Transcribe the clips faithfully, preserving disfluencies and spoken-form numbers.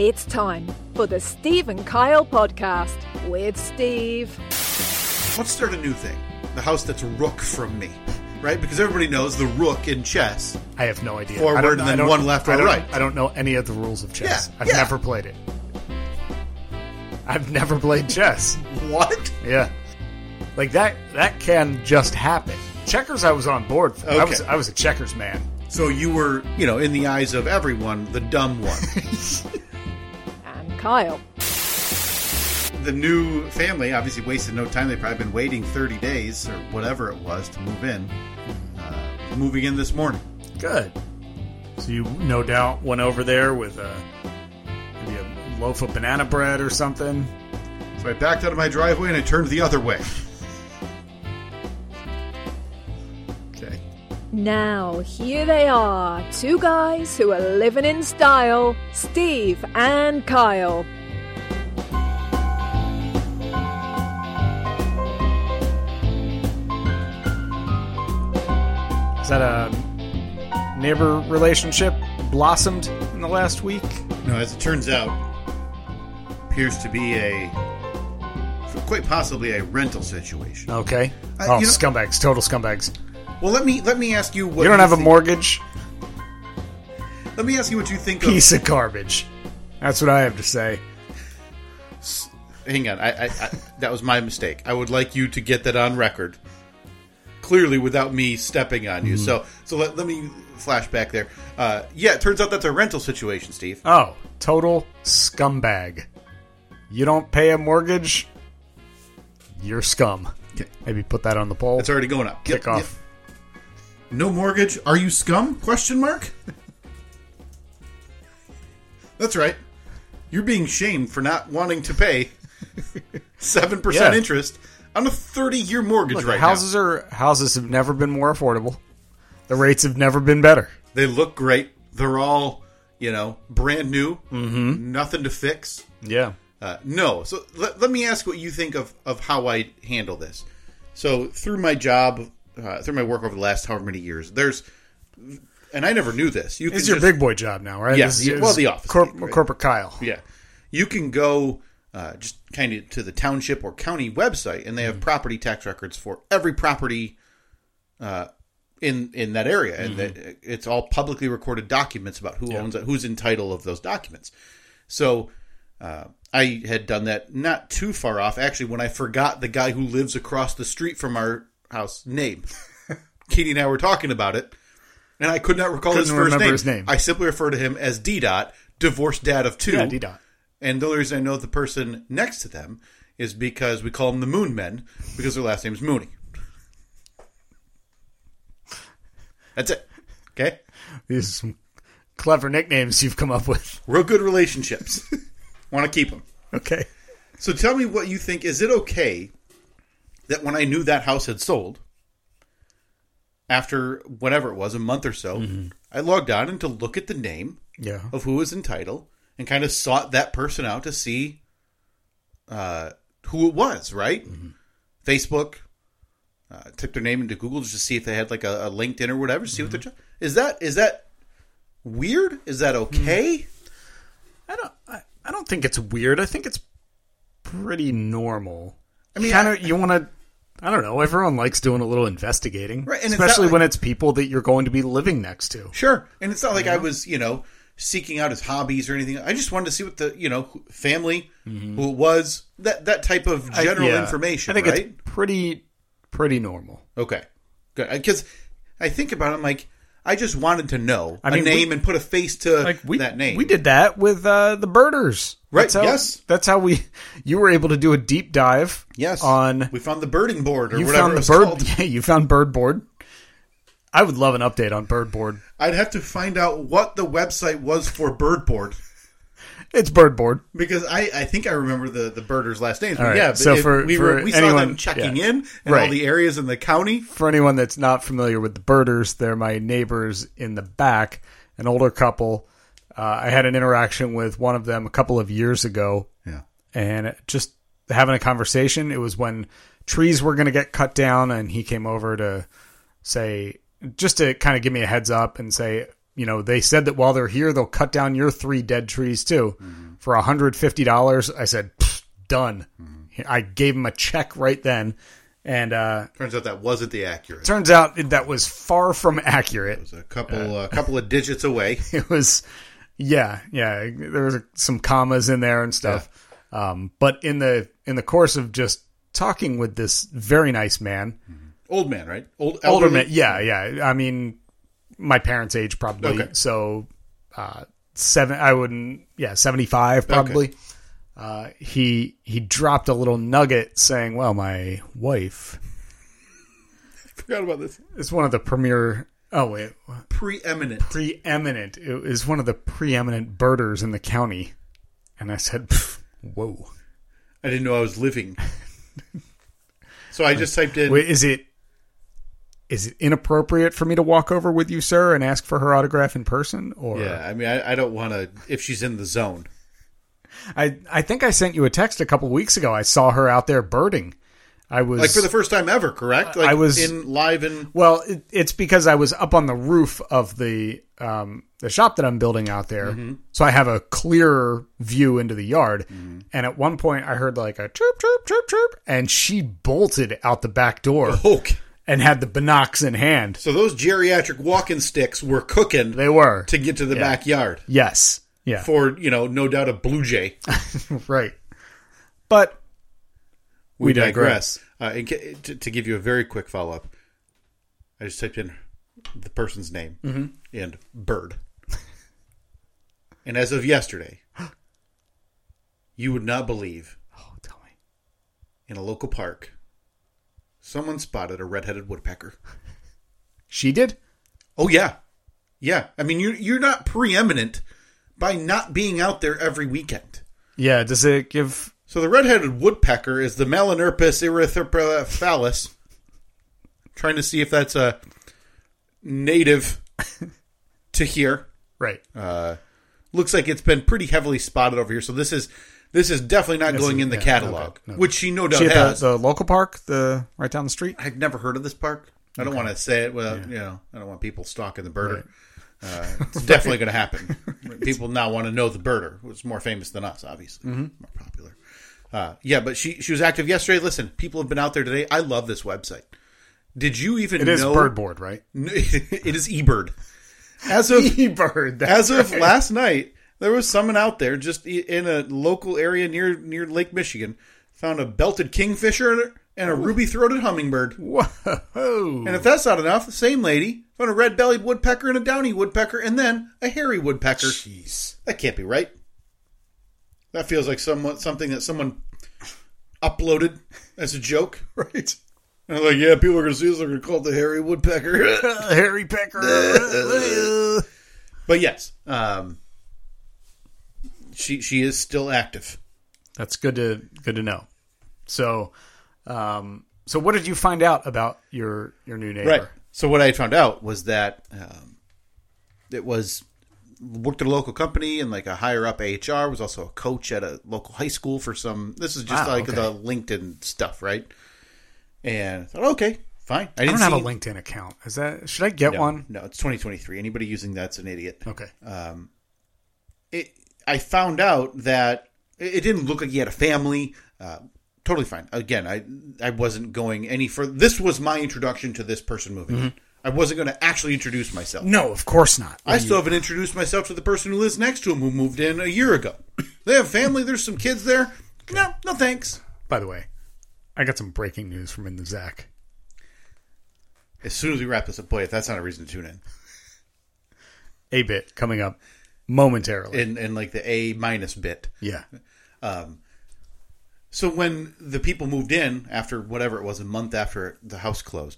It's time for the Steve and Kyle podcast with Steve. Let's start a new thing. The house that's rook from me, right? Because everybody knows the rook in chess. I have no idea. Forward and then one left or I don't, right. I don't know any of the rules of chess. Yeah, I've yeah. never played it. I've never played chess. What? Yeah. Like that that can just happen. Checkers I was on board for. Okay. I was I was a checkers man. So you were, you know, in the eyes of everyone, the dumb one. And Kyle. The new family obviously wasted no time. They've probably been waiting thirty days or whatever it was to move in. Uh, moving in this morning. Good. So you no doubt went over there with a maybe a loaf of banana bread or something. So I backed out of my driveway and I turned the other way. Okay. Now, here they are, two guys who are living in style, Steve and Kyle. Is that a neighbor relationship blossomed in the last week? No, as it turns out, appears to be a, quite possibly a rental situation. Okay. Uh, oh, you know- scumbags. Total scumbags. Well, let me let me ask you what You don't have a think- mortgage? Let me ask you what you think of. Piece of garbage. That's what I have to say. Hang on, I, I, I that was my mistake. I would like you to get that on record, clearly without me stepping on you. Mm-hmm. So, so let, let me flash back there. Uh, yeah, it turns out that's a rental situation, Steve. Oh, total scumbag. You don't pay a mortgage, you're scum. Okay. Maybe put that on the poll. It's already going up. Kick Yep, off. yep. No mortgage. Are you scum? Question mark. That's right. You're being shamed for not wanting to pay seven percent Yeah. interest on a thirty-year mortgage Look, right houses now. are houses have never been more affordable. The rates have never been better. They look great. They're all, you know, brand new. Mm-hmm. Nothing to fix. Yeah. Uh, no. So let, let me ask what you think of, of how I handle this. So through my job, uh, through my work over the last however many years, there's, and I never knew this. You It's can your just- big boy job now, right? Yeah, This is- yeah, well, the office Corp- gig, right? Corporate Kyle. Yeah. You can go uh, just kind of to the township or county website, and they have property tax records for every property uh, in in that area, and that it's all publicly recorded documents about who Yeah. owns it, who's in title of those documents. So uh, I had done that not too far off. Actually, when I forgot the guy who lives across the street from our house name, Katie and I were talking about it, and I could not recall his Couldn't first remember name. his name. I simply refer to him as D. Dot, divorced dad of two. Yeah, D-Dot. And the only reason I know the person next to them is because we call them the Moon Men, because their last name is Mooney. That's it. Okay? These are some clever nicknames you've come up with. Real good relationships. Want to keep them. Okay. So tell me what you think. Is it okay that when I knew that house had sold, after whatever it was, a month or so, Mm-hmm. I logged on and to look at the name Yeah. of who was in title and kind of sought that person out to see uh, who it was, right? Mm-hmm. Facebook, uh, typed their name into Google just to see if they had like a, a LinkedIn or whatever, see Mm-hmm. what they're is that is that weird? Is that okay? I don't. I, I don't think it's weird. I think it's pretty normal. I mean, kind I- of. You want to. I don't know. Everyone likes doing a little investigating, Right, and it's especially not like- when it's people that you're going to be living next to. Sure, and it's not like I was, you know, seeking out his hobbies or anything. I just wanted to see what the, you know, who- family, who it was, that that type of I- general yeah. information. I think right? it's pretty pretty normal. Okay, good. Because I think about it, I'm like, I just wanted to know I mean, a name we- and put a face to Like we that name. we did that with uh, the birders, Right, That's how, yes. that's how we. You were able to do a deep dive. Yes, On we found the birding board or you whatever found it was the bird. called. Yeah, you found bird board. I would love an update on bird board. I'd have to find out what the website was for bird board. It's bird board. Because I, I think I remember the, the birders' last names. But All right, yeah, but so if for- we, for were, we saw anyone- them checking yeah. in and all Right. the areas in the county. For anyone that's not familiar with the birders, they're my neighbors in the back, an older couple. Uh, I had an interaction with one of them a couple of years ago, Yeah. and just having a conversation. It was when trees were going to get cut down, and he came over to say, just to kind of give me a heads up and say, you know, they said that while they're here, they'll cut down your three dead trees too mm-hmm. for one hundred fifty dollars. I said, done. Mm-hmm. I gave him a check right then. And uh, turns out that wasn't the accurate. Turns out that was far from accurate. It was a couple, a uh, couple of digits away. It was, yeah, yeah. There was some commas in there and stuff. Yeah. Um, but in the in the course of just talking with this very nice man, mm-hmm. old man, right? Old older man. Yeah, yeah. I mean, my parents' age probably. Okay. So uh, seven. I wouldn't. Yeah, seventy-five probably. Okay. Uh, he he dropped a little nugget saying, "Well, my wife." I forgot about this. It's one of the premier. Oh wait, preeminent. Preeminent. It is one of the preeminent birders in the county, and I said, "Whoa." I didn't know I was living. So I just typed in. Wait, is it is it inappropriate for me to walk over with you, sir, and ask for her autograph in person? Or yeah, I mean, I, I don't want to if she's in the zone. I I think I sent you a text a couple weeks ago. I saw her out there birding. I was like for the first time ever, correct? Like I was in live in. Well, it, it's because I was up on the roof of the um, the shop that I'm building out there, mm-hmm. so I have a clearer view into the yard. Mm-hmm. And at one point, I heard like a chirp, chirp, chirp, chirp, and she bolted out the back door okay. and had the binocs in hand. So those geriatric walking sticks were cooking. They were to get to the yeah. backyard. Yes, yeah, for you know, no doubt a blue jay, right? But we, we digress. digress. Uh, to, to give you a very quick follow up, I just typed in the person's name mm-hmm. and bird. And as of yesterday, you would not believe. Oh, tell me. In a local park, someone spotted a red-headed woodpecker. She did? Oh, yeah. Yeah. I mean, you're, you're not preeminent by not being out there every weekend. Yeah. Does it give... So the red-headed woodpecker is the Melanurpus erythrophalis. Trying to see if that's a native to here. Right. Uh, looks like it's been pretty heavily spotted over here. So this is this is definitely not this going is, in the yeah, catalog, no, no. which she no doubt she has. The, the local park, the right down the street. I've never heard of this park. I don't okay. want to say it. Well, yeah. you know, I don't want people stalking the birder. Right. Uh, it's definitely going to happen. Right. People now want to know the birder, who's more famous than us, obviously, mm-hmm. more popular. Uh, yeah, but she she was active yesterday. Listen, people have been out there today. I love this website. Did you even it know... It is Birdboard, right? It is eBird. As of, eBird, as of right. last night, there was someone out there just in a local area near near Lake Michigan, found a belted kingfisher and a ruby-throated hummingbird. Whoa! And if that's not enough, the same lady found a red-bellied woodpecker and a downy woodpecker, and then a hairy woodpecker. Jeez. That can't be right. That feels like someone, something that someone uploaded as a joke. Right. And I'm like, yeah, people are going to see this. They're going to call it the hairy woodpecker. Hairy pecker. But yes, um, she she is still active. That's good to good to know. So, um, so what did you find out about your, your new neighbor? Right. So what I found out was that um, it was... worked at a local company and like a higher up H R, was also a coach at a local high school for some, this is just wow, like okay. the LinkedIn stuff, right? And I thought, okay, fine. I, didn't I don't have see... a LinkedIn account. Is that, should I get no, one? No, it's twenty twenty-three. Anybody using that's an idiot. Okay. Um, it, I found out that it, it didn't look like he had a family. Uh, totally fine. Again, I, I wasn't going any further. This was my introduction to this person moving mm-hmm. in. I wasn't going to actually introduce myself. No, of course not. I still haven't introduced myself to the person who lives next to him who moved in a year ago. They have family. There's some kids there. No, no thanks. By the way, I got some breaking news from In the Zach. As soon as we wrap this up, boy, if that's not a reason to tune in. A bit coming up momentarily. In, in like the A minus bit. Yeah. Um, so when the people moved in after whatever it was, a month after the house closed,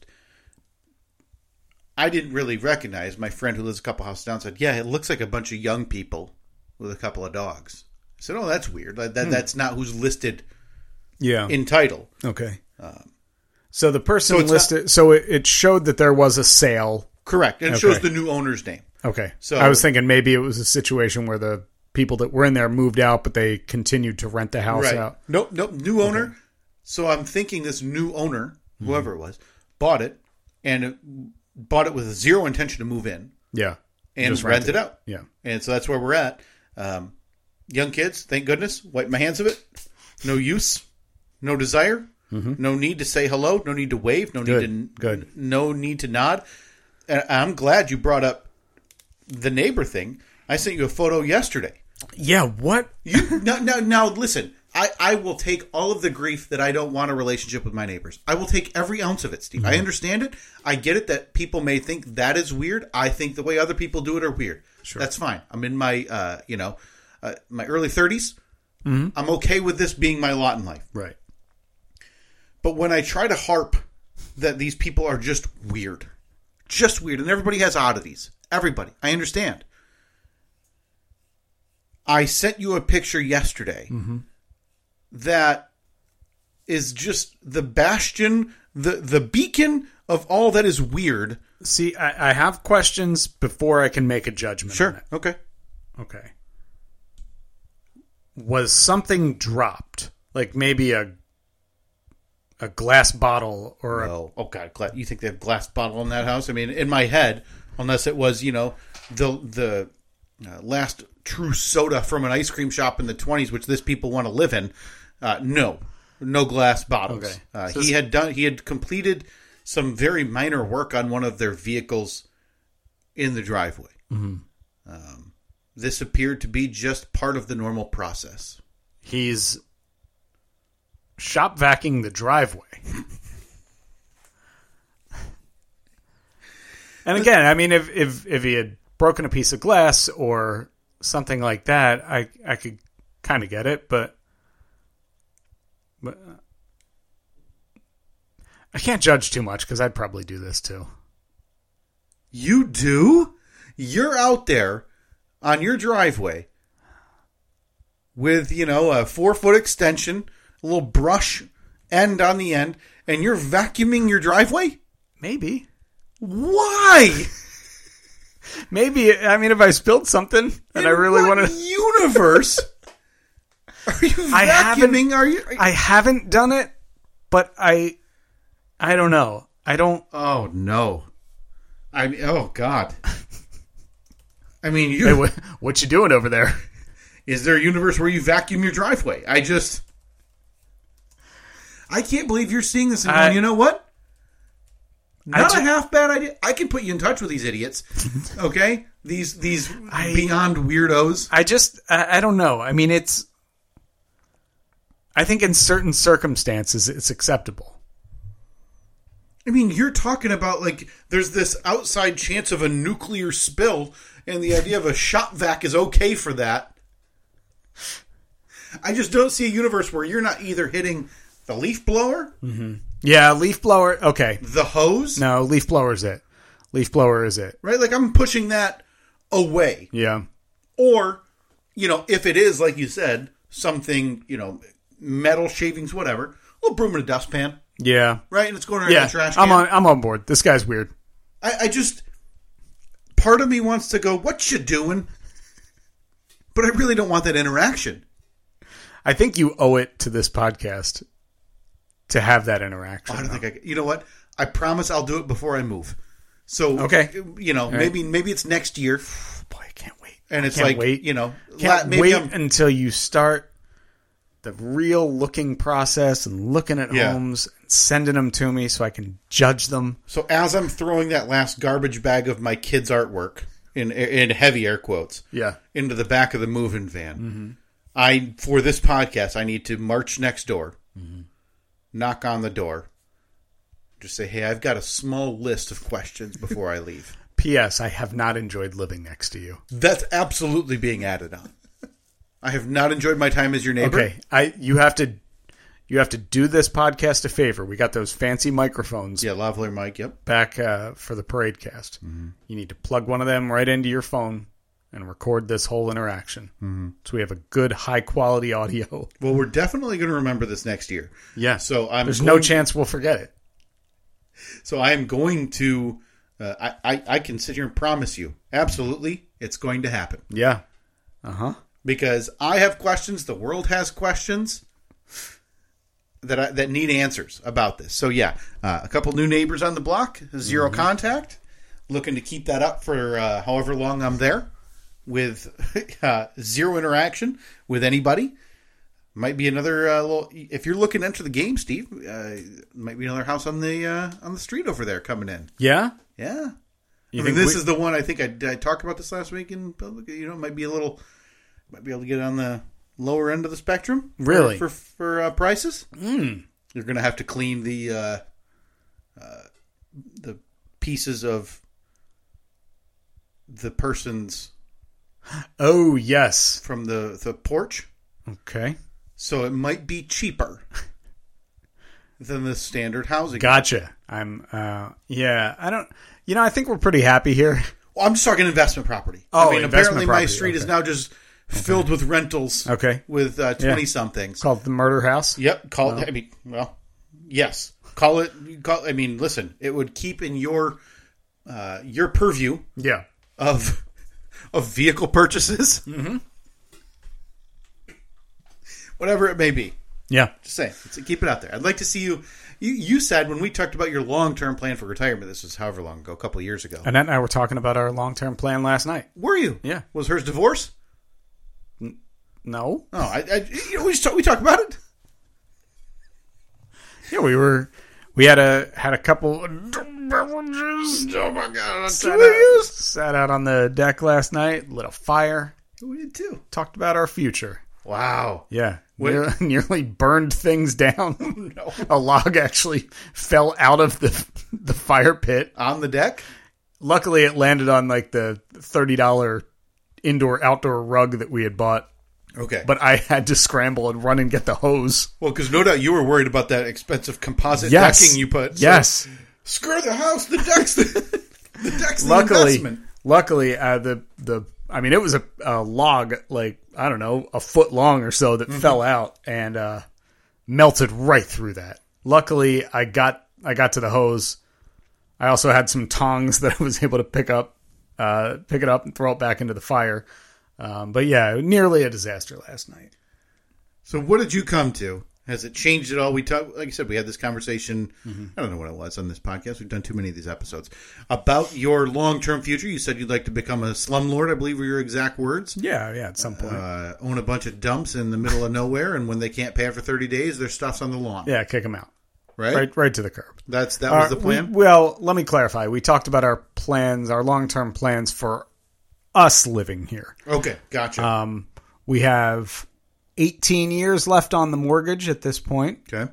I didn't really recognize my friend who lives a couple houses down said, yeah, it looks like a bunch of young people with a couple of dogs. I said, oh, that's weird. That, hmm. That's not who's listed yeah. in title. Okay. Um, so the person so listed, not, so it, it showed that there was a sale. Correct. And it okay. shows the new owner's name. Okay. So I was thinking maybe it was a situation where the people that were in there moved out, but they continued to rent the house right. out. Nope. Nope. New owner. Okay. So I'm thinking this new owner, whoever mm-hmm. it was, bought it and it, bought it with zero intention to move in. Yeah. and Just rent rent it it. out. Yeah. And so that's where we're at. Um, young kids, thank goodness, wipe my hands of it. No use, no desire, mm-hmm. no need to say hello, no need to wave, no Good. need to Good. no need to nod. And I'm glad you brought up the neighbor thing. I sent you a photo yesterday. Yeah, what? You now, now, now listen. I, I will take all of the grief that I don't want a relationship with my neighbors. I will take every ounce of it, Steve. Mm-hmm. I understand it. I get it that people may think that is weird. I think the way other people do it are weird. Sure. That's fine. I'm in my, uh, you know, uh, my early thirties. Mm-hmm. I'm okay with this being my lot in life. Right. But when I try to harp that these people are just weird, just weird, and everybody has oddities. Everybody. I understand. I sent you a picture yesterday. Mm-hmm. That is just the bastion, the the beacon of all that is weird. See, I, I have questions before I can make a judgment. Sure. On it. Okay. Okay. Was something dropped? Like maybe a a glass bottle or a... No. Oh, God. Gla- you think they have glass bottle in that house? I mean, in my head, unless it was, you know, the the uh, last true soda from an ice cream shop in the twenties, which this people want to live in, uh, no. No glass bottles. Okay. Uh, So he this- had done. He had completed some very minor work on one of their vehicles in the driveway. Mm-hmm. Um, this appeared to be just part of the normal process. He's shop vacuuming the driveway. And again, I mean, if, if if he had broken a piece of glass or something like that, I I could kind of get it, but but uh, I can't judge too much because I'd probably do this too. You do? You're out there on your driveway with, you know, a four foot extension, a little brush end on the end, and you're vacuuming your driveway? Maybe. Why? Maybe, I mean, if I spilled something and In I really what want to... universe are you vacuuming? I haven't, are you? Are you... I haven't done it, but I... I don't know. I don't... Oh, no. I mean, oh, God. I mean, you... Hey, what, what you doing over there? Is there a universe where you vacuum your driveway? I just... I can't believe you're seeing this and going, I- you know what? Not ju- a half bad idea. I can put you in touch with these idiots. Okay? These these I- beyond weirdos. I just... I, I don't know. I mean, it's... I think in certain circumstances, it's acceptable. I mean, you're talking about, like, there's this outside chance of a nuclear spill, and the idea of a shop vac is okay for that. I just don't see a universe where you're not either hitting the leaf blower, Mm-hmm. Yeah, leaf blower... Okay. the hose, No, leaf blower's it. Leaf blower is it. right? Like, I'm pushing that away. Yeah. Or, you know, if it is, like you said, something, you know, metal shavings, whatever, a little broom and a dustpan, Yeah. right? And it's going in Yeah. the trash can. I'm on, I'm on board. This guy's weird. I, I just, part of me wants to go, what you doing? But I really don't want that interaction. I think you owe it to this podcast to have that interaction. I don't think I. You know what? I promise I'll do it before I move. So Okay. you know, right. maybe maybe it's next year, Boy, I can't wait. and it's Can't like wait. you know, Can't la- maybe wait I'm, until you start the real looking process and looking at Yeah. homes and sending them to me so I can judge them. so as I'm throwing that last garbage bag of my kids' artwork in in heavy air quotes, Yeah. into the back of the moving van. Mm-hmm. I for this podcast, I need to march next door, mm-hmm. knock on the door, just say, "Hey, I've got a small list of questions before I leave." P S. I have not enjoyed living next to you. That's absolutely being added on. I have not enjoyed my time as your neighbor. Okay, I you have to you have to do this podcast a favor. We got those fancy microphones Yeah, lavalier mic. Yep. back uh, for the parade cast. Mm-hmm. You need to plug one of them right into your phone and record this whole interaction, mm-hmm. so we have a good high quality audio. Well, we're definitely going to remember this next year. Yeah. So I'm There's going, no chance we'll forget it. So I am going to. Uh, I, I I can sit here and promise you, absolutely, it's going to happen. Yeah. Uh huh. Because I have questions, the world has questions that I, that need answers about this. So yeah, uh, a couple new neighbors on the block, 0 mm-hmm. contact. looking to keep that up for uh, however long I'm there with uh, zero interaction with anybody. Might be another uh, little. If you're looking to enter the game, Steve, uh, might be another house on the uh, on the street over there coming in. Yeah, yeah. You I think mean, this we- is the one I think I, did I talked about this last week in public. You know, it might be a little, might be able to get on the lower end of the spectrum. For, Really? for for uh, prices. Mm. You're going to have to clean the uh, uh, the pieces of the person's Oh, yes. from the the porch. Okay. So it might be cheaper than the standard housing. Gotcha. I'm, uh, yeah, I don't, you know, I think we're pretty happy here. Well, I'm just talking investment property. Oh, I mean, investment apparently my property, street is okay. now just filled with rentals. Okay. With uh, twenty-somethings. It's called the Murder House. Yep. Call it, I mean, well, yes. Call it, call, I mean, listen, it would keep in your, uh, your purview Yeah. of, of vehicle purchases. Mm-hmm. Whatever it may be. Yeah. Just saying. It's, keep it out there. I'd like to see you, you. You said when we talked about your long-term plan for retirement, this was however long ago, a couple of years ago. Annette and I were talking about our long-term plan last night. Were you? Yeah. Was hers divorce? No. Oh, I, I you know, we just talk, we talked about it. Yeah, we were, we had a, had a couple beverages. Oh my god, Sat out, sat out on the deck last night, lit a fire, we did too. talked about our future. Wow. Yeah. Wait. Near, nearly burned things down. No. A log actually fell out of the the fire pit. On the deck? Luckily, it landed on like the thirty dollars indoor outdoor rug that we had bought. Okay. But I had to scramble and run and get the hose. Well, because no doubt you were worried about that expensive composite Yes. decking you put. So Yes. screw the house. The deck's the, the deck's the Luckily, investment. luckily, uh, the the I mean, it was a, a log like I don't know a foot long or so that fell out and uh, melted right through that. Luckily, I got I got to the hose. I also had some tongs that I was able to pick up, uh, pick it up and throw it back into the fire. Um, but yeah, nearly a disaster last night. So what did you come to? Has it changed at all? We talked, like I said, we had this conversation. Mm-hmm. I don't know what it was on this podcast. We've done too many of these episodes about your long-term future. You said you'd like to become a slumlord, I believe were your exact words. Yeah, yeah, at some point. Uh, own a bunch of dumps in the middle of nowhere, and when they can't pay for thirty days, their stuff's on the lawn. Yeah, kick them out. Right? Right, right to the curb. That's that was Uh, the plan. we- well, let me clarify. We talked about our plans, our long-term plans for us living here. Okay, gotcha. Um, we have eighteen years left on the mortgage at this point. okay.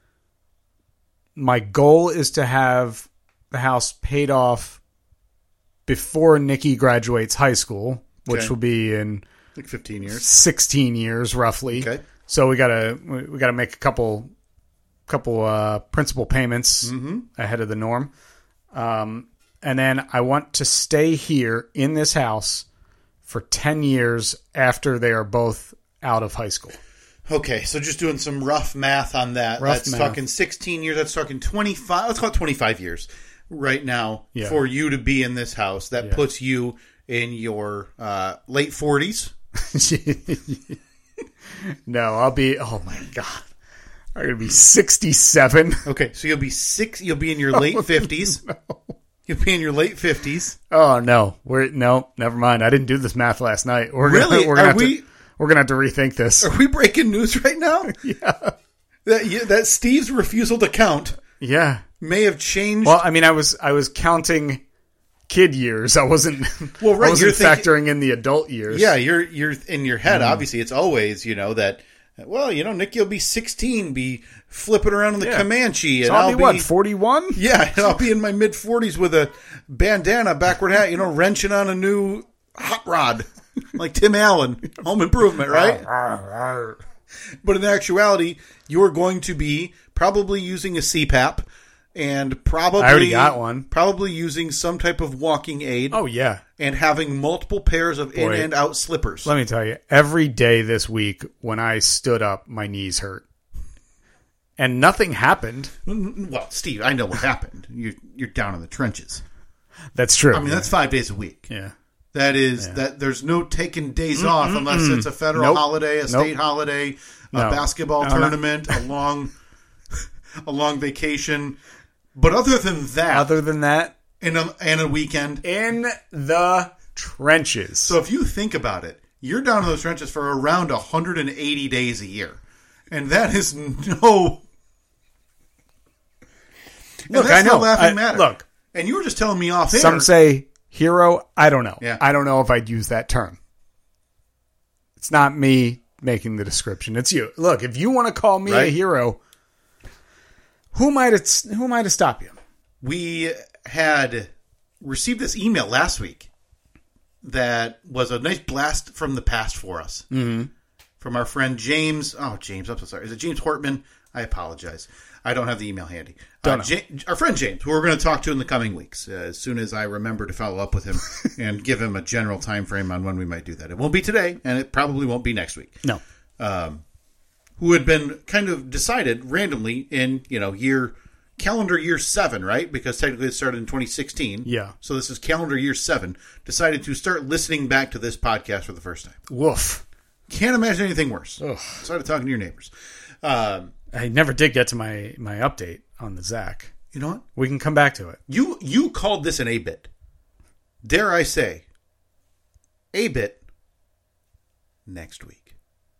My goal is to have the house paid off before Nikki graduates high school, which Okay. will be in Like fifteen years. sixteen years roughly. Okay. So we gotta we we gotta make a couple couple uh, principal payments Mm-hmm. ahead of the norm, um, and then I want to stay here in this house for ten years after they are both out of high school. Okay, so just doing some rough math on that. Rough that's math. talking sixteen years. That's talking twenty-five. Let's call it twenty-five years right now Yeah. for you to be in this house. That Yeah. puts you in your uh, late forties. No, I'll be. Oh my god, I'm gonna be sixty-seven. Okay, so you'll be six. You'll be in your late fifties. You'll be in your late fifties. Oh no, we're no, never mind. I didn't do this math last night. We're Really? Gonna, we're gonna Are have we- To, we're gonna have to rethink this. Are we breaking news right now? Yeah, That yeah, that Steve's refusal to count yeah. may have changed. Well, I mean, I was I was counting kid years. I wasn't. Well, right, I wasn't you're thinking- factoring in the adult years. Yeah, you're you're in your Mm. head. Obviously, it's always you know that. Well, you know, Nicky will be sixteen, be flipping around in the Yeah. Comanche, and So I'll, I'll be what, forty-one? yeah, and I'll be in my mid forties with a bandana, backward hat, you know, wrenching on a new hot rod, like Tim Allen, Home Improvement, right? But in actuality, you're going to be probably using a C PAP. And probably I already got one. Probably using some type of walking aid. Oh yeah. And having multiple pairs of in Boy. and out slippers. Let me tell you, every day this week when I stood up, my knees hurt, and nothing happened. Well, Steve, I know what happened. You're you're down in the trenches. That's true. I mean, that's five days a week. yeah. That is that. There's no taking days off unless it's a federal Nope. holiday, a Nope. state holiday, a No. basketball No, no. tournament, a long, a long vacation. But other than that, Other than that, in a, in a weekend. In the trenches. So if you think about it, you're down in those trenches for around one hundred eighty days a year. And that is no... Look, that's I know. No laughing I, matter. Look. And you were just telling me off air. Some say hero. I don't know. Yeah. I don't know if I'd use that term. It's not me making the description. It's you. Look, if you want to call me Right. a hero, who am I to, who am I to stop you? We had received this email last week that was a nice blast from the past for us. Mm-hmm. From our friend James. Oh, James, I'm so sorry. Is it James Hortman? I apologize. I don't have the email handy. Don't uh, Ja- our friend James, who we're going to talk to in the coming weeks, uh, as soon as I remember to follow up with him and give him a general time frame on when we might do that. It won't be today, and it probably won't be next week. No. Um, who had been kind of decided randomly in, you know, year calendar year seven, right? Because technically it started in twenty sixteen. Yeah. So this is calendar year seven. Decided to start listening back to this podcast for the first time. Woof. Can't imagine anything worse. Ugh. Started talking to your neighbors. Um, I never did get to my, my update on the Zach. you know what? We can come back to it. You you called this an A-bit. Dare I say, A-bit next week.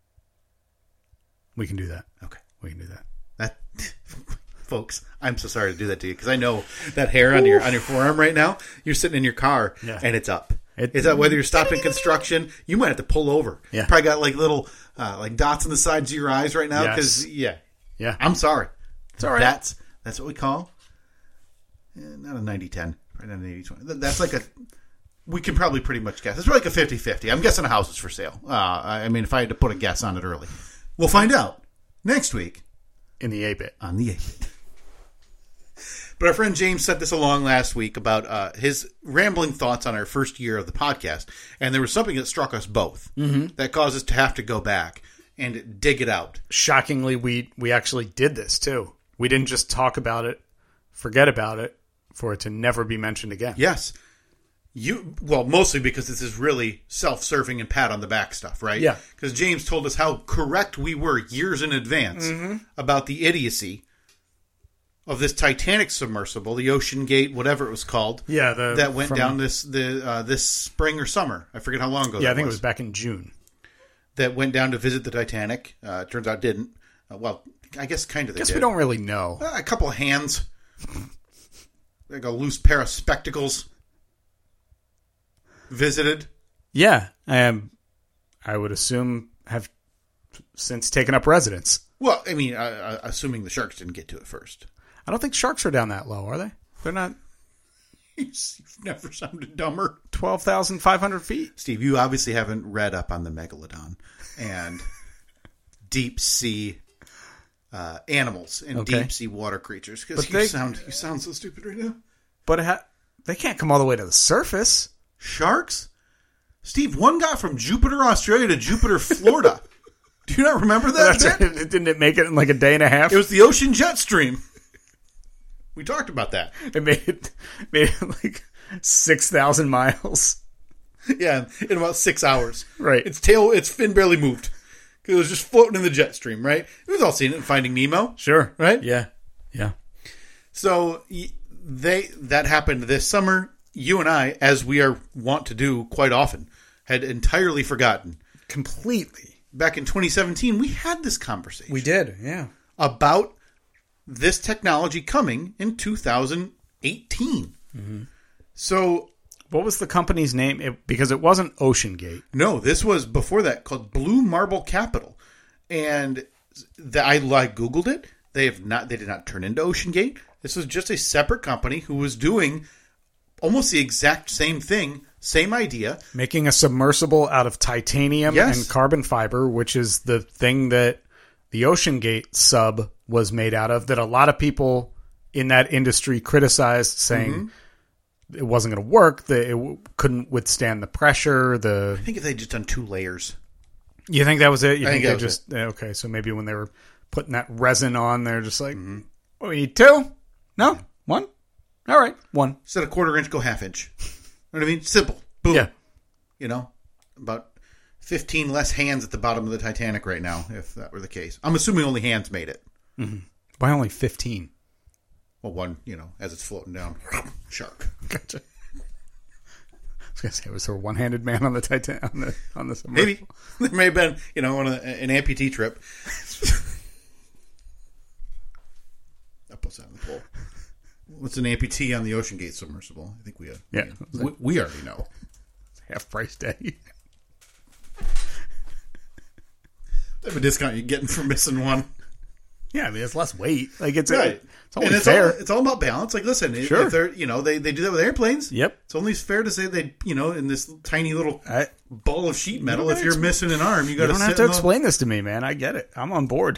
We can do that. Okay. We can do that. That, folks, I'm so sorry to do that to you because I know that hair on your on your forearm right now. You're sitting in your car Yeah. and it's up. It- it's up. Whether you're stopping construction, you might have to pull over. Yeah. Probably got like little uh, like dots on the sides of your eyes right now because Yes. yeah, Yeah. I'm sorry. It's all right. That's that's what we call eh, not a ninety ten, right? Not an eighty twenty. That's like a. We can probably pretty much guess. It's like a fifty-fifty. I'm guessing a house is for sale. Uh, I mean, if I had to put a guess on it early, we'll find out next week In the A-bit. on the eighth. But our friend James sent this along last week about uh, his rambling thoughts on our first year of the podcast, and there was something that struck us both mm-hmm. that caused us to have to go back and dig it out. Shockingly, we, we actually did this, too. We didn't just talk about it, forget about it, for it to never be mentioned again. Yes. You well, mostly because this is really self-serving and pat on the back stuff, right? Yeah. Because James told us how correct we were years in advance mm-hmm. about the idiocy of this Titanic submersible, the Ocean Gate, whatever it was called. Yeah, the, that went from, down this the uh, this spring or summer. I forget how long ago. Yeah, that I think was. it was back in June. That went down to visit the Titanic. Uh, turns out didn't. Uh, well, I guess kind of. I guess did. we don't really know. Uh, a couple of hands, like a loose pair of spectacles. Visited. Yeah, um, I would assume have since taken up residence. Well, I mean, uh, assuming the sharks didn't get to it first. I don't think sharks are down that low, are they? They're not You've never sounded dumber. twelve thousand five hundred feet. Steve, you obviously haven't read up on the megalodon and deep sea uh, animals and Okay. deep sea water creatures because But you they- sound you sound so stupid right now. But it ha- they can't come all the way to the surface. Sharks, Steve. One got from Jupiter, Australia, to Jupiter, Florida. Do you not remember that? That's bit? it. Didn't it make it in like a day and a half? It was the ocean jet stream. We talked about that. It made it made it like six thousand miles. Yeah, in about six hours. Right. Its tail, its fin barely moved. It was just floating in the jet stream, right? We've all seen it in Finding Nemo. Sure. Right? Yeah. Yeah. So they that happened this summer. You and I, as we are wont to do quite often, had entirely forgotten. Completely. Back in twenty seventeen, we had this conversation. We did. Yeah. About this technology coming in two thousand eighteen. Mm-hmm. So What was the company's name? It, because it wasn't Ocean Gate. no, this was before that called Blue Marble Capital, and the, I, I googled it. They have not. They did not turn into Ocean Gate. This was just a separate company who was doing almost the exact same thing, same idea. Making a submersible out of titanium Yes. and carbon fiber, which is the thing that the Ocean Gate sub was made out of, that a lot of people in that industry criticized, saying mm-hmm. it wasn't going to work, that it w- couldn't withstand the pressure. The I think if they just done two layers. You think that was it? You I think, think they that was just eh, okay? So maybe when they were putting that resin on, they're just like, mm-hmm. "Oh, we need two? No, one. All right, one." Instead of quarter inch, go half inch. You know what I mean? Simple. Boom. Yeah. You know, about fifteen less hands at the bottom of the Titanic right now, if that were the case. I'm assuming only hands made it. Mm-hmm. Why only fifteen? Well, one, you know, as it's floating down, shark. Gotcha. I was gonna say, was there a one-handed man on the Titan on the on the submersible? Maybe there may have been, you know, on a, an amputee trip. That puts that on the pole. What's an amputee on the Ocean Gate submersible? I think we, uh, Yeah. we, we already know. Half price day. Type of discount you're getting for missing one. Yeah, I mean it's less weight. Like it's Right. it's only and it's fair. all, it's all about balance. Like, listen, if, Sure. if they're, you know, they, they do that with airplanes. Yep. It's only fair to say they, you know, in this tiny little I, ball of sheet metal, You if don't you're have to- missing an arm, you you got to don't sit have to in the- explain this to me, man. I get it. I'm on board.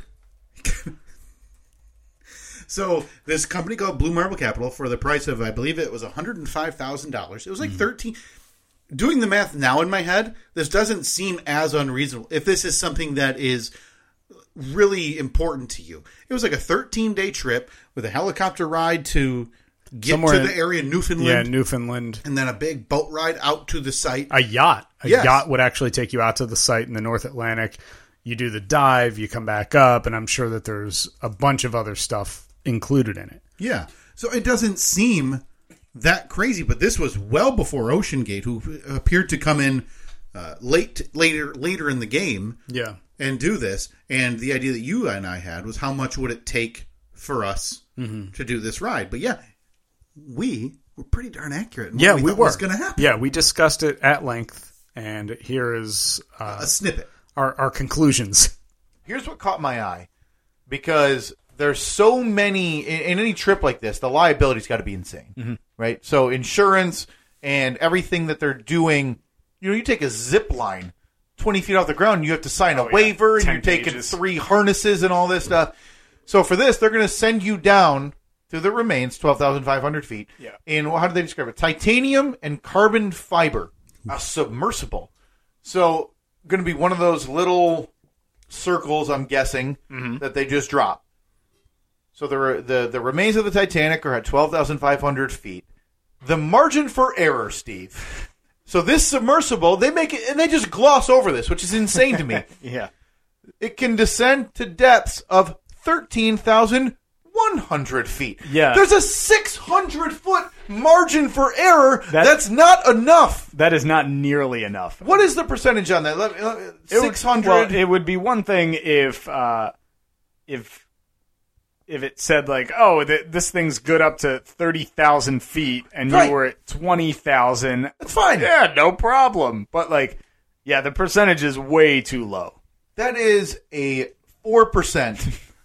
So this company called Blue Marble Capital, for the price of, I believe it was one hundred five thousand dollars. It was like Mm-hmm. thirteen. Doing the math now in my head, this doesn't seem as unreasonable. If this is something that is really important to you, it was like a thirteen day trip with a helicopter ride to get Somewhere to in- the area, Newfoundland, Yeah, Newfoundland. and then a big boat ride out to the site. A yacht. A Yes. yacht would actually take you out to the site in the North Atlantic. You do the dive, you come back up, and I'm sure that there's a bunch of other stuff included in it. Yeah. So it doesn't seem that crazy, but this was well before Ocean Gate, who appeared to come in uh, late later later in the game Yeah. and do this. And the idea that you and I had was how much would it take for us Mm-hmm. to do this ride? But yeah, we were pretty darn accurate. in what Yeah, we, we thought were. was going to happen. Yeah, we discussed it at length, and here is uh, A snippet. our, our conclusions. Here's what caught my eye, because there's so many in, in any trip like this, the liability's got to be insane, Mm-hmm. right? So insurance and everything that they're doing, you know, you take a zip line twenty feet off the ground, you have to sign a Oh, yeah. waiver, and ten you're taking pages. three harnesses and all this stuff. So for this, they're going to send you down through the remains, twelve thousand five hundred feet. Yeah. In, well, how do they describe it? Titanium and carbon fiber, a submersible. So going to be one of those little circles, I'm guessing, Mm-hmm. that they just drop. So the the the remains of the Titanic are at twelve thousand five hundred feet. The margin for error, Steve. So this submersible, they make it, and they just gloss over this, which is insane to me. Yeah. It can descend to depths of thirteen thousand one hundred feet. Yeah. There's a six hundred foot margin for error. That- That's not enough. That is not nearly enough. What is the percentage on that? Let me- let me- It would- six hundred. Well, it would be one thing if uh, if if it said like, oh, th- this thing's good up to thirty thousand feet, and Right. you were at twenty thousand. That's fine. Yeah, no problem. But like, yeah, the percentage is way too low. That is a four percent.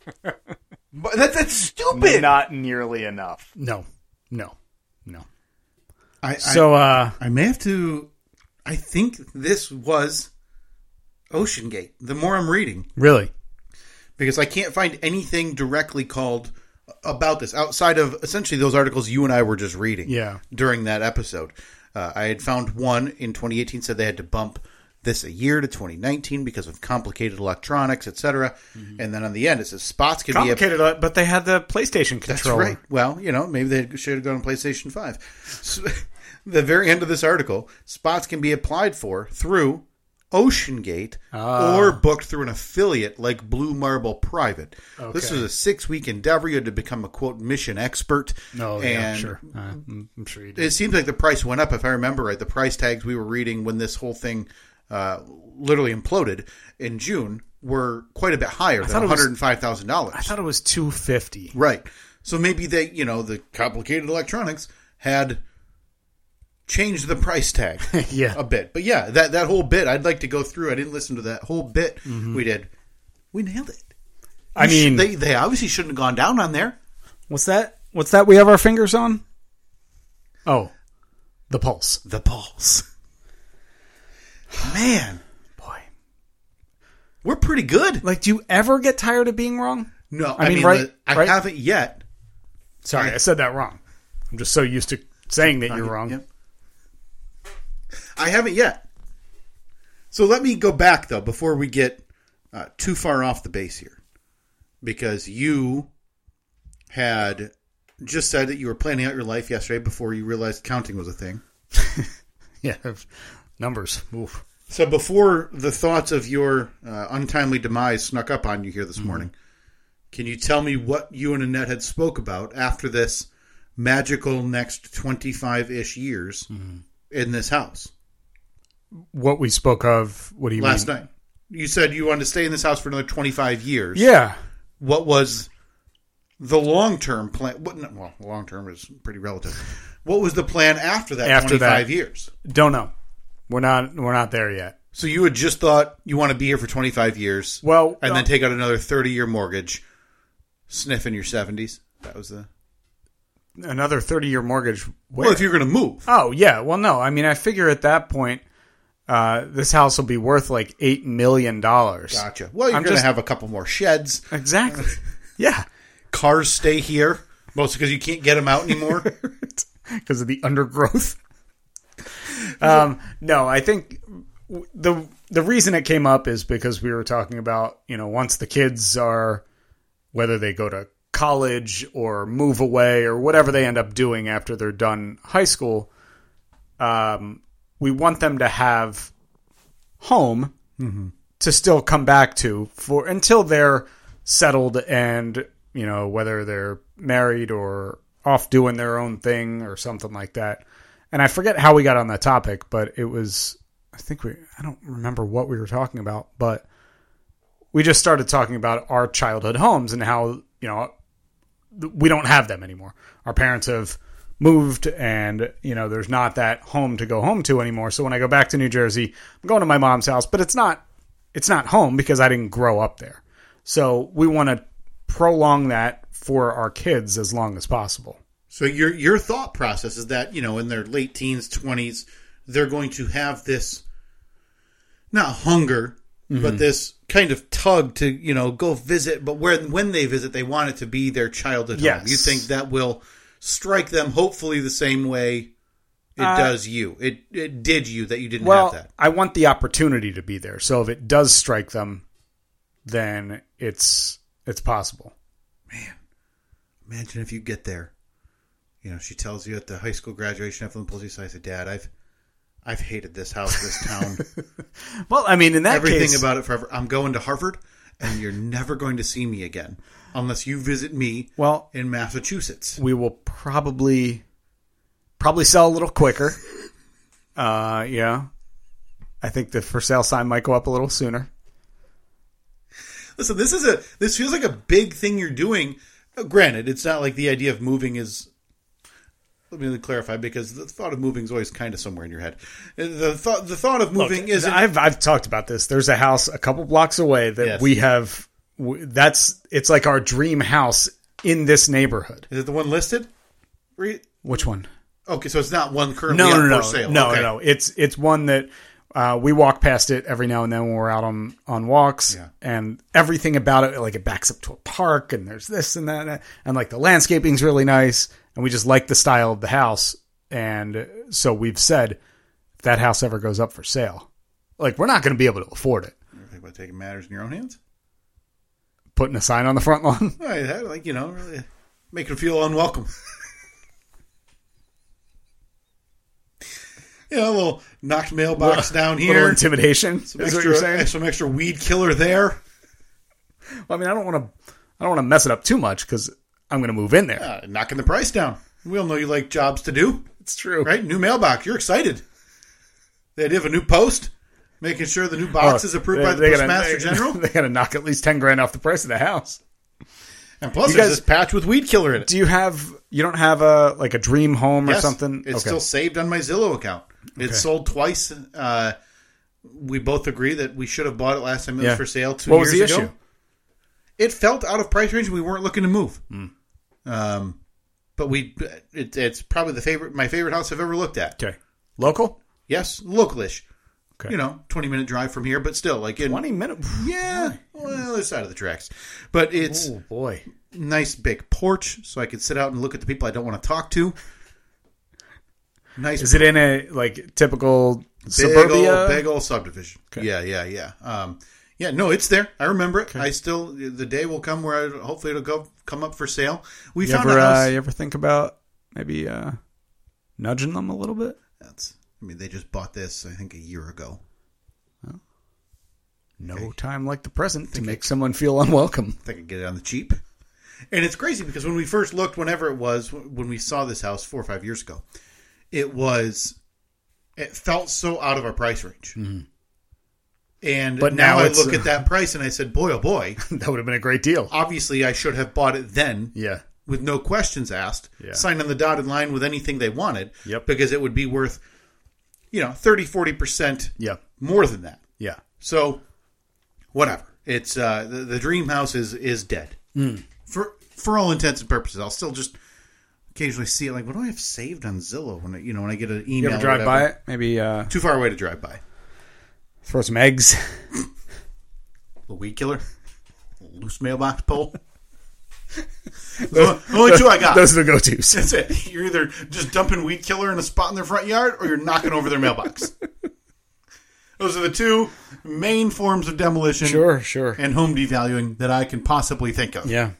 But that, that's stupid. Not nearly enough. No, no, no. I, So, uh, I, I may have to. I think this was Ocean Gate. The more I'm reading, really, because I can't find anything directly called about this outside of essentially those articles you and I were just reading. Yeah. During that episode, uh, I had found one in twenty eighteen said they had to bump this a year to twenty nineteen because of complicated electronics, et cetera. And then on the end it says spots could be complicated, but they had the PlayStation That's controller. right. Well, you know, maybe they should have gone on PlayStation five. So, the very end of this article, spots can be applied for through Ocean Gate Ah. or booked through an affiliate like Blue Marble Private. This Okay. was a six-week endeavor. You had to become a, quote, mission expert. Oh, yeah, and sure. Uh, I'm I'm sure you did. it seems like the price went up, if I remember right. The price tags we were reading when this whole thing uh, literally imploded in June were quite a bit higher thought than it was- one hundred five thousand dollars. I thought it was two fifty. Right. So maybe they, you know, the complicated electronics had changed the price tag Yeah. a bit. But yeah, that, that whole bit, I'd like to go through. I didn't listen to that whole bit we did. We nailed it. I You should- mean, they, they obviously shouldn't have gone down on there. what's that? What's that we have our fingers on? Oh, the pulse. The balls. Man, Boy. we're pretty good. Like, do you ever get tired of being wrong? No, I I, mean, mean, right- the- I right- haven't yet. Sorry, I said that wrong. I'm just so used to saying that you're wrong. Yep. I haven't yet. So let me go back, though, before we get uh, too far off the base here. Because you had just said that you were planning out your life yesterday before you realized counting was a thing. Yeah, numbers. Oof. So before the thoughts of your uh, untimely demise snuck up on you here this morning, Can you tell me what you and Annette had spoke about after this magical next twenty-five-ish years mm-hmm. in this house? What we spoke of, what do you Last mean? night. You said you wanted to stay in this house for another twenty-five years. Yeah. What was the long-term plan? What, well, long-term is pretty relative. What was the plan after that after twenty-five that, years? Don't know. We're not we're not there yet. So you had just thought you want to be here for twenty-five years. Well, and uh, then take out another thirty-year mortgage, sniff in your seventies. That was the... Another thirty-year mortgage. Where? Well, if you're going to move. Oh, yeah. Well, no. I mean, I figure at that point, uh, this house will be worth like eight million dollars. Gotcha. Well, you're I'm going to just- have a couple more sheds. Exactly. Yeah. Cars stay here, mostly because you can't get them out anymore. Because of the undergrowth. um, no, I think the the reason it came up is because we were talking about, you know, once the kids are, whether they go to college or move away or whatever they end up doing after they're done high school, um, we want them to have home mm-hmm. to still come back to for until they're settled and, you know, whether they're married or off doing their own thing or something like that. And I forget how we got on that topic, but it was, I think we, I don't remember what we were talking about, but we just started talking about our childhood homes and how, you know, we don't have them anymore. Our parents have moved and, you know, there's not that home to go home to anymore. So when I go back to New Jersey, I'm going to my mom's house, but it's not, it's not home because I didn't grow up there. So we want to prolong that for our kids as long as possible. So your your thought process is that, you know, in their late teens, twenties, they're going to have this, not hunger, mm-hmm. but this kind of tug to, you know, go visit. But where when they visit, they want it to be their childhood yes. home. You think that will strike them hopefully the same way it uh, does you. It it did you that you didn't well, have that. I want the opportunity to be there. So if it does strike them, then it's it's possible. Man, imagine if you get there. You know, she tells you at the high school graduation, Evelyn pulls you aside and says, Dad, I've I've hated this house, this town. Well, I mean, in that Everything case, about it forever. I'm going to Harvard, and you're never going to see me again unless you visit me well, in Massachusetts. We will probably probably sell a little quicker. Uh, yeah. I think the for sale sign might go up a little sooner. Listen, this is a this feels like a big thing you're doing. Granted, it's not like the idea of moving is... Let me clarify, because the thought of moving is always kind of somewhere in your head. The thought, the thought of moving Look, isn't... I've I've talked about this. There's a house a couple blocks away that Yes. we have. That's it's like our dream house in this neighborhood. Is it the one listed? Re- Which one? Okay, so it's not one currently No, up no, no, for sale. no, okay. no, no. It's it's one that uh, we walk past it every now and then when we're out on on walks, Yeah. and everything about it, like it backs up to a park, and there's this and that, and, and like the landscaping's really nice, and we just like the style of the house. And so we've said, if that house ever goes up for sale, like we're not going to be able to afford it. You ever think about taking matters in your own hands? Putting a sign on the front lawn. Right, that, like, you know, really make them feel unwelcome. You know, a little knocked mailbox down here. Little intimidation. Some is extra, what you're saying? some extra weed killer there. Well, I mean, I don't want to. I don't want to mess it up too much because I'm going to move in there. Uh, knocking the price down. We all know you like jobs to do. It's true, Right? New mailbox. You're excited. The idea of a new post, making sure the new box Oh, is approved they- by the they gotta- Postmaster they- General. They got to knock at least ten grand off the price of the house. And plus, You there's guys- this patch with weed killer in it. Do you have? You don't have a like a dream home or Yes, something? It's Okay. still saved on my Zillow account. It's Okay. sold twice. Uh, we both agree that we should have bought it last time it Yeah. was for sale two What years was the ago. issue? It felt out of price range. And we weren't looking to move. Hmm. Um, but we, it, it's probably the favorite, my favorite house I've ever looked at. Okay, local. Yes, localish. Okay. You know, twenty minute drive from here, but still, like in Twenty minutes. yeah, well, other side of the tracks. But it's Oh boy. nice big porch, so I could sit out and look at the people I don't want to talk to. Nice. Is it in a like typical Big suburbia? old, big old subdivision. Okay. Yeah, yeah, yeah. Um, yeah, no, it's there. I remember it. I still, the day will come where I, hopefully it'll go come up for sale. We You found ever, a house. uh, you ever think about maybe uh, nudging them a little bit? That's, I mean, they just bought this, I think, a year ago. No time like the present to make someone feel unwelcome. I think I could get it on the cheap. And it's crazy because when we first looked, whenever it was, when we saw this house four or five years ago, it was, it felt so out of our price range. Mm-hmm. And But now, now I it's, look uh, at that price and I said, boy, oh boy. That would have been a great deal. Obviously, I should have bought it then. Yeah. With no questions asked. Yeah. Signed on the dotted line with anything they wanted. Yep. Because it would be worth, you know, thirty, forty percent Yeah. more than that. Yeah. So, whatever. It's uh, the, the dream house is is dead Mm. for for all intents and purposes. I'll still just occasionally see it. Like, what do I have saved on Zillow when I, you know when I get an email? You ever or drive by whatever? it? Maybe uh, Too far away to drive by. throw some eggs. The weed killer, loose mailbox pole. The only two I got. Those are the go-tos. That's it. You're either just dumping weed killer in a spot in their front yard, or you're knocking over their mailbox. Those are the two main forms of demolition. Sure, sure. And home devaluing that I can possibly think of. Yeah.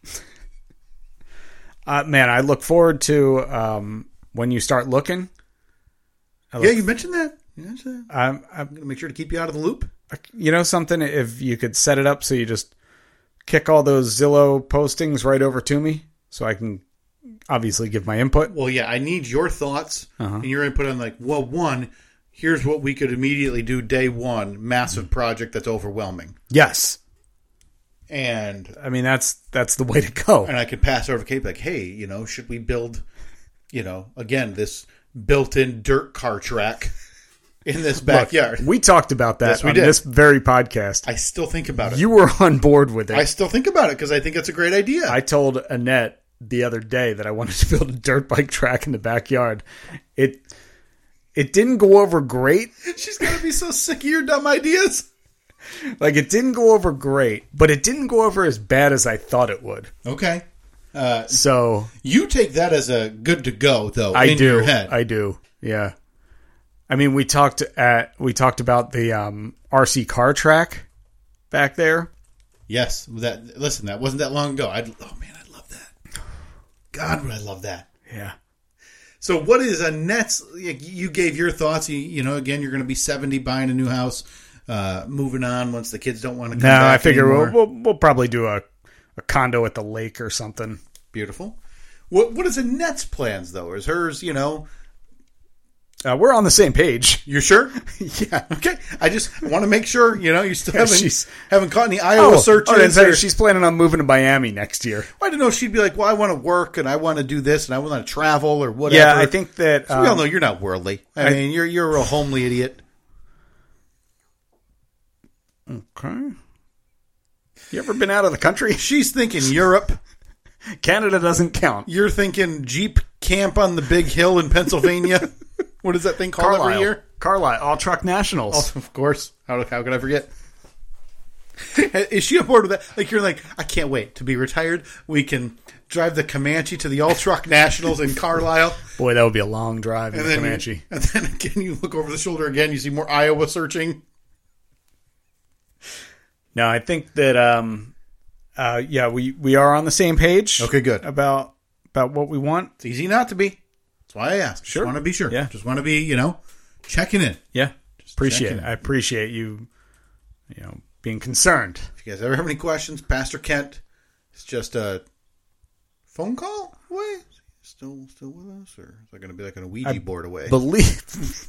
Uh, man, I look forward to um, when you start looking. I look, Yeah, you mentioned that. You mentioned that. I'm, I'm, I'm going to make sure to keep you out of the loop. you know something? If you could set it up so you just kick all those Zillow postings right over to me, so I can obviously give my input. Well, yeah, I need your thoughts Uh-huh. and your input on, like, well, one, here's what we could immediately do day one, massive project that's overwhelming. Yes, And I mean that's that's the way to go. and I could pass over to Kate, like, hey, you know, should we build, you know, again, this built-in dirt car track in this backyard? Look, we talked about that Yes, we on did. this very podcast. I still think about it. You were on board with it. I still think about it because I think it's a great idea. I told Annette the other day that I wanted to build a dirt bike track in the backyard. It it didn't go over great. She's going to be so sick of your dumb ideas. Like, it didn't go over great, but it didn't go over as bad as I thought it would. Okay. Uh, So you take that as a good to go, though, I in do. your head. I do. Yeah. I mean, we talked at we talked about the um, R C car track back there. Yes. That. Listen, that wasn't that long ago. I'd, oh, man, I love that. God, would I love that. Yeah. So what is Annette's, you gave your thoughts. You, you know, again, you're going to be seventy, buying a new house, uh, moving on once the kids don't want to come No, back I figure anymore. we'll, we'll we'll probably do a, a condo at the lake or something. Beautiful. What What is Annette's plans, though? Is hers, you know... Uh, we're on the same page. You're sure? Yeah. Okay. I just want to make sure, you know, you still Yeah, haven't, she's- haven't caught any Iowa Oh, searches. oh, I didn't tell you, or- she's planning on moving to Miami next year. I didn't know she'd be like, well, I want to work and I want to do this and I want to travel or whatever. Yeah, I think that So we all um, know you're not worldly. I, I- mean, you're you're a homely idiot. Okay. You ever been out of the country? She's thinking Europe. Canada doesn't count. You're thinking Jeep camp on the big hill in Pennsylvania. What is that thing called every year? Carlisle, All Truck Nationals. Oh, of course. How, how could I forget? Is she on board with that? Like, you're like, I can't wait to be retired. We can drive the Comanche to the All Truck Nationals in Carlisle. Boy, that would be a long drive in And the then, Comanche. You, and then again, you look over the shoulder again, you see more Iowa searching. No, I think that um, uh, yeah, we, we are on the same page. Okay, good. about about what we want. It's easy not to be. That's why I asked. Sure. Just want to be sure. Yeah. Just want to be, you know, checking in. Yeah, appreciate checking it. in. I appreciate you, you know, being concerned. If you guys ever have any questions, Pastor Kent, it's just a phone call away. Is he still still with us, or is that going to be like on a Ouija I board away? Believe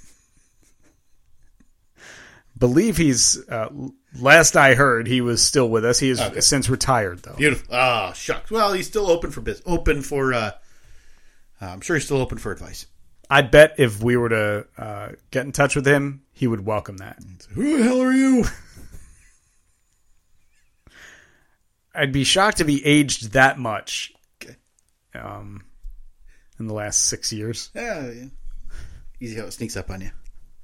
believe he's. Uh, last I heard, he was still with us. He has Okay. since retired, though. Beautiful. Ah, shucks. Well, he's still open for business. Open for. Uh, uh, I'm sure he's still open for advice. I bet if we were to uh, get in touch with him, he would welcome that. Who the hell are you? I'd be shocked if he aged that much. Okay. Um, in the last six years. Yeah, yeah. Easy how it sneaks up on you.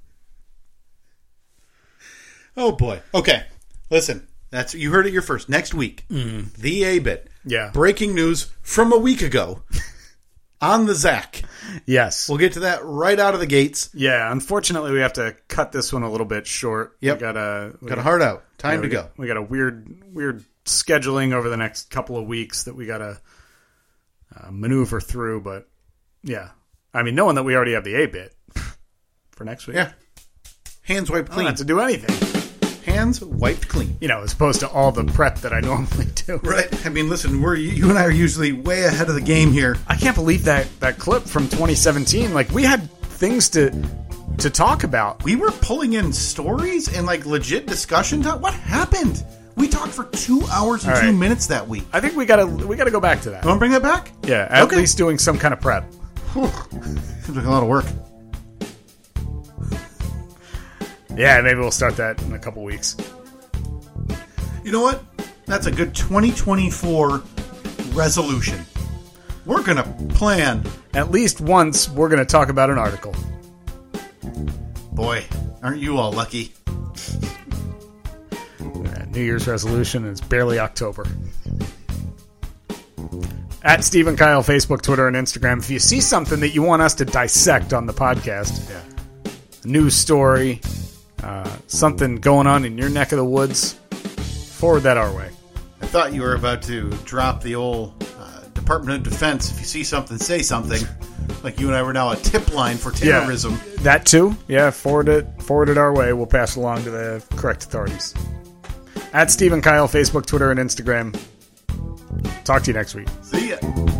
Oh boy. Okay. Listen, that's you heard it here first. Next week, the A-Bit. Yeah. Breaking news from a week ago on the Zach. Yes. We'll get to that right out of the gates. Yeah. Unfortunately, we have to cut this one a little bit short. Yep. We got a we Got a heart out. Time yeah, to we go. got- We got a weird, weird scheduling over the next couple of weeks that we got to uh, maneuver through. But yeah, I mean, knowing that we already have the A bit for next week, Yeah. Hands wiped I don't clean. have to do anything. hands wiped clean. You know, as opposed to all the prep that I normally do. Right. I mean, listen, we're you and I are usually way ahead of the game here. I can't believe that, that clip from twenty seventeen. Like, we had things to to talk about. We were pulling in stories and like legit discussion time. What happened? We talked for two hours and All two right. minutes that week. I think we gotta we gotta go back to that. You want to bring that back? Yeah, at Okay. least doing some kind of prep. Seems like a lot of work. Yeah, maybe we'll start that in a couple weeks. You know what? That's a good twenty twenty-four resolution. We're going to plan. At least once, we're going to talk about an article. Boy, aren't you all lucky? Uh, New Year's resolution is barely October. At Steve and Kyle, Facebook, Twitter, and Instagram. If you see something that you want us to dissect on the podcast, Yeah. a news story, uh, something going on in your neck of the woods, forward that our way. I thought you were about to drop the old uh, Department of Defense. If you see something, say something. Like you and I were now a tip line for terrorism. Yeah, that too. Yeah, forward it, forward it our way. We'll pass it along to the correct authorities. At Steve and Kyle, Facebook, Twitter, and Instagram. Talk to you next week. See ya.